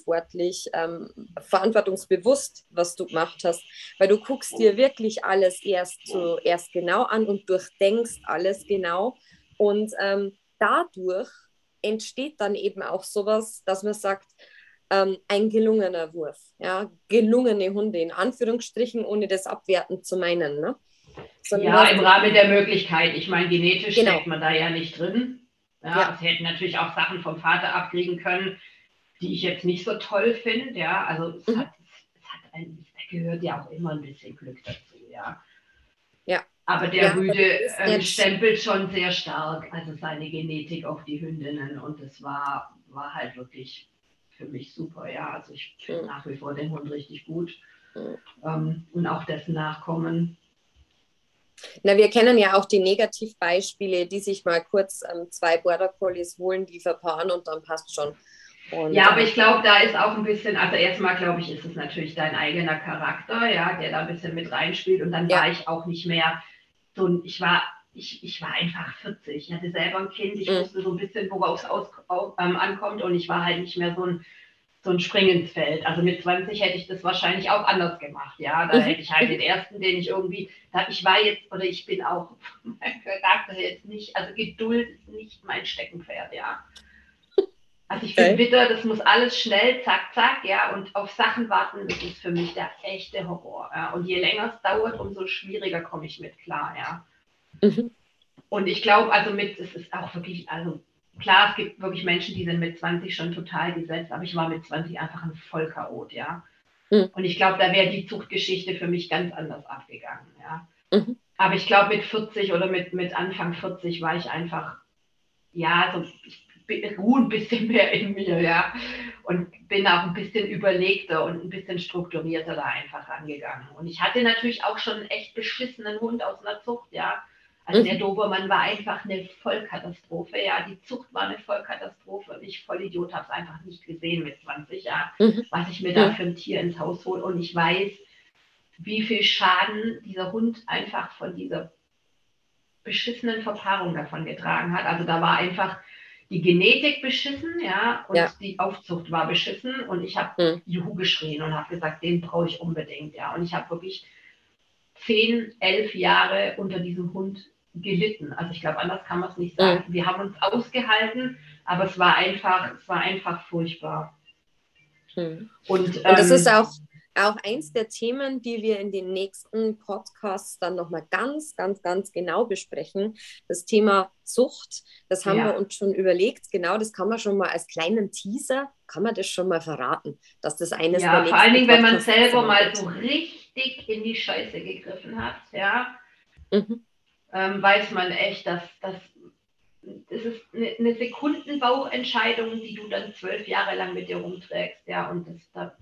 verantwortungsbewusst, was du gemacht hast, weil du guckst dir wirklich alles erst genau an und durchdenkst alles genau. Und dadurch entsteht dann eben auch sowas, dass man sagt, ein gelungener Wurf. Ja? Gelungene Hunde in Anführungsstrichen, ohne das abwertend zu meinen. Ne? Ja, im Rahmen der Möglichkeit. Ich meine, genetisch steckt man da ja nicht drin. Ja. Es hätten natürlich auch Sachen vom Vater abkriegen können, die ich jetzt nicht so toll finde. Ja, also da gehört ja auch immer ein bisschen Glück dazu. Ja. Ja. Aber der Rüde jetzt stempelt schon sehr stark, also seine Genetik auf die Hündinnen. Und das war halt wirklich für mich super. Ja, also ich finde nach wie vor den Hund richtig gut. Und auch dessen Nachkommen. Na, wir kennen ja auch die Negativbeispiele, die sich mal kurz 2 Border Collies holen, die verpaaren und dann passt schon. Und, ja, aber ich glaube, da ist auch ein bisschen, also erstmal glaube ich, ist es natürlich dein eigener Charakter, ja, der da ein bisschen mit reinspielt. Und dann war ich auch nicht mehr so ein, ich war einfach 40. Ich hatte selber ein Kind, ich wusste so ein bisschen, worauf es ankommt und ich war halt nicht mehr so ein Spring ins Feld. Also mit 20 hätte ich das wahrscheinlich auch anders gemacht, ja. Da hätte ich halt den ersten, den ich irgendwie, ich bin auch mein Charakter jetzt nicht, also Geduld ist nicht mein Steckenpferd, ja. Also ich bin Widder, das muss alles schnell, zack, zack, ja, und auf Sachen warten, das ist für mich der echte Horror, ja. Und je länger es dauert, umso schwieriger komme ich mit klar, ja. Und ich glaube, also es ist auch wirklich, also klar, es gibt wirklich Menschen, die sind mit 20 schon total gesetzt, aber ich war mit 20 einfach ein Vollchaot, ja. Und ich glaube, da wäre die Zuchtgeschichte für mich ganz anders abgegangen, ja. Aber ich glaube, mit 40 oder mit Anfang 40 war ich einfach, ja, so, ich ruhe ein bisschen mehr in mir, ja. Und bin auch ein bisschen überlegter und ein bisschen strukturierter da einfach rangegangen. Und ich hatte natürlich auch schon einen echt beschissenen Hund aus einer Zucht, ja. Also der Dobermann war einfach eine Vollkatastrophe, ja. Die Zucht war eine Vollkatastrophe und ich Vollidiot habe es einfach nicht gesehen mit 20 Jahren, was ich mir da für ein Tier ins Haus hole. Und ich weiß, wie viel Schaden dieser Hund einfach von dieser beschissenen Verpaarung davon getragen hat. Also da war einfach die Genetik beschissen, ja, und die Aufzucht war beschissen und ich habe Juhu geschrien und habe gesagt, den brauche ich unbedingt, ja. Und ich habe wirklich 10, 11 Jahre unter diesem Hund gelitten. Also ich glaube, anders kann man es nicht sagen. Wir haben uns ausgehalten, aber es war einfach furchtbar. Und das ist auch eins der Themen, die wir in den nächsten Podcasts dann nochmal ganz, ganz, ganz genau besprechen. Das Thema Zucht, das haben wir uns schon überlegt. Genau, das kann man schon mal als kleinen Teaser, kann man das schon mal verraten, dass das eines der nächsten vor allen Dingen, wenn man Podcasts selber sein mal wird. so richtig in die Scheiße gegriffen hat, ja, weiß man echt, dass das ist eine Sekundenbauchentscheidung, die du dann 12 Jahre lang mit dir rumträgst, ja, und das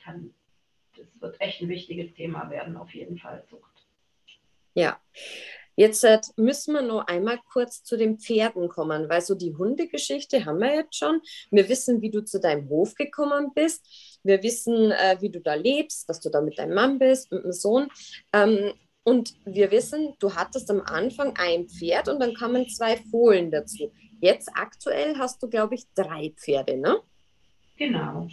wird echt ein wichtiges Thema werden, auf jeden Fall, Zucht. Ja. Jetzt müssen wir noch einmal kurz zu den Pferden kommen, weil so die Hundegeschichte haben wir jetzt schon. Wir wissen, wie du zu deinem Hof gekommen bist. Wir wissen, wie du da lebst, dass du da mit deinem Mann bist, mit dem Sohn. Und wir wissen, du hattest am Anfang ein Pferd und dann kamen 2 Fohlen dazu. Jetzt aktuell hast du, glaube ich, 3 Pferde, ne? Genau.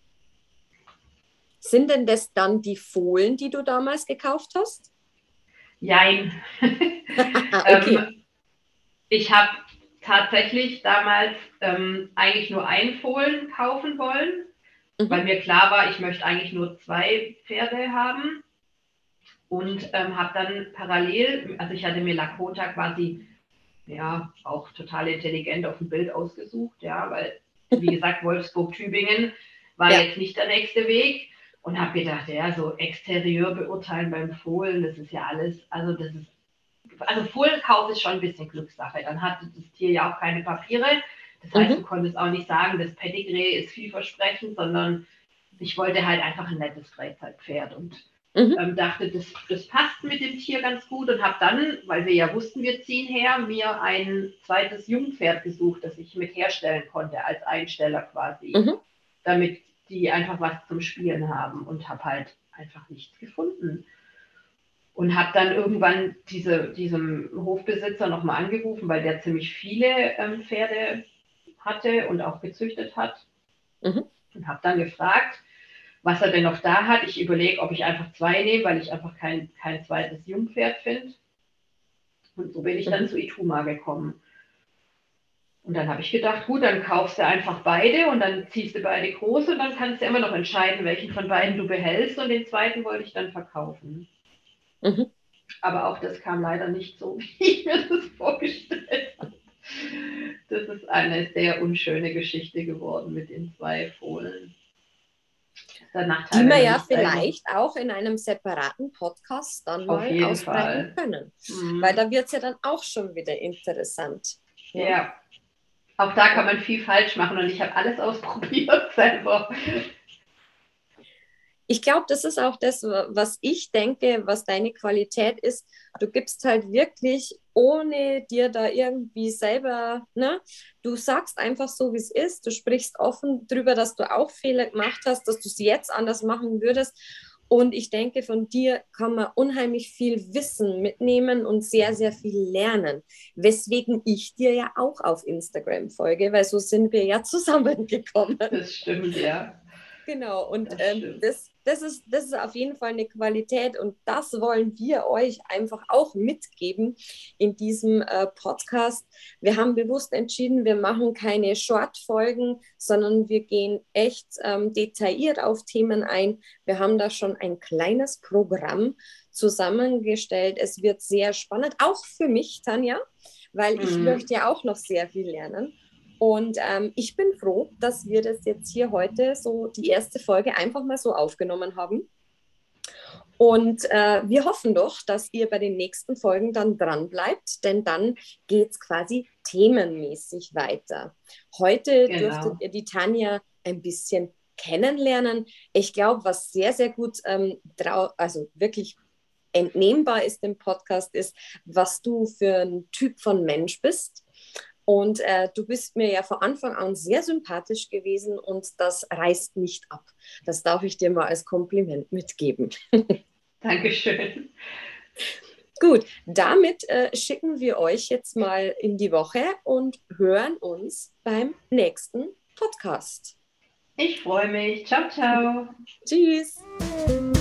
Sind denn das dann die Fohlen, die du damals gekauft hast? Jein. Okay. Ich habe tatsächlich damals eigentlich nur einen Fohlen kaufen wollen, weil mir klar war, ich möchte eigentlich nur 2 Pferde haben. Und habe dann parallel, also ich hatte mir Lakota quasi, ja, auch total intelligent auf dem Bild ausgesucht, ja, weil, wie gesagt, Wolfsburg-Tübingen war jetzt nicht der nächste Weg. Und habe gedacht, ja, so Exterieur beurteilen beim Fohlen, das ist ja alles, also Fohlenkauf ist schon ein bisschen Glückssache. Dann hatte das Tier ja auch keine Papiere. Das heißt, du konntest auch nicht sagen, das Pedigree ist vielversprechend, sondern ich wollte halt einfach ein nettes Freizeitpferd und dachte, das passt mit dem Tier ganz gut und habe dann, weil wir ja wussten, wir ziehen her, mir ein zweites Jungpferd gesucht, das ich mit herstellen konnte, als Einsteller quasi, damit die einfach was zum Spielen haben und habe halt einfach nichts gefunden. Und habe dann irgendwann diesem Hofbesitzer nochmal angerufen, weil der ziemlich viele Pferde hatte und auch gezüchtet hat. Und habe dann gefragt, was er denn noch da hat. Ich überlege, ob ich einfach 2 nehme, weil ich einfach kein zweites Jungpferd finde. Und so bin ich dann zu Ituma gekommen. Und dann habe ich gedacht, gut, dann kaufst du einfach beide und dann ziehst du beide groß und dann kannst du immer noch entscheiden, welchen von beiden du behältst und den zweiten wollte ich dann verkaufen. Aber auch das kam leider nicht so, wie ich mir das vorgestellt habe. Das ist eine sehr unschöne Geschichte geworden mit den 2 Fohlen. Die wir ja vielleicht auch in einem separaten Podcast dann mal ausbreiten können. Weil da wird es ja dann auch schon wieder interessant. Ja, auch da kann man viel falsch machen und ich habe alles ausprobiert selber. Ich glaube, das ist auch das, was ich denke, was deine Qualität ist. Du gibst halt wirklich, ohne dir da irgendwie selber, ne? Du sagst einfach so, wie es ist. Du sprichst offen darüber, dass du auch Fehler gemacht hast, dass du es jetzt anders machen würdest. Und ich denke, von dir kann man unheimlich viel Wissen mitnehmen und sehr, sehr viel lernen. Weswegen ich dir ja auch auf Instagram folge, weil so sind wir ja zusammengekommen. Das stimmt, ja. Genau, und das ist auf jeden Fall eine Qualität und das wollen wir euch einfach auch mitgeben in diesem Podcast. Wir haben bewusst entschieden, wir machen keine Short-Folgen, sondern wir gehen echt detailliert auf Themen ein. Wir haben da schon ein kleines Programm zusammengestellt. Es wird sehr spannend, auch für mich, Tanja, weil ich möchte ja auch noch sehr viel lernen. Und ich bin froh, dass wir das jetzt hier heute so die erste Folge einfach mal so aufgenommen haben. Und wir hoffen doch, dass ihr bei den nächsten Folgen dann dran bleibt, denn dann geht es quasi themenmäßig weiter. Heute dürftet ihr die Tanja ein bisschen kennenlernen. Ich glaube, was sehr, sehr gut also wirklich entnehmbar ist im Podcast, ist, was du für ein Typ von Mensch bist. Und du bist mir ja von Anfang an sehr sympathisch gewesen und das reißt nicht ab. Das darf ich dir mal als Kompliment mitgeben. Dankeschön. Gut, damit schicken wir euch jetzt mal in die Woche und hören uns beim nächsten Podcast. Ich freue mich. Ciao, ciao. Tschüss.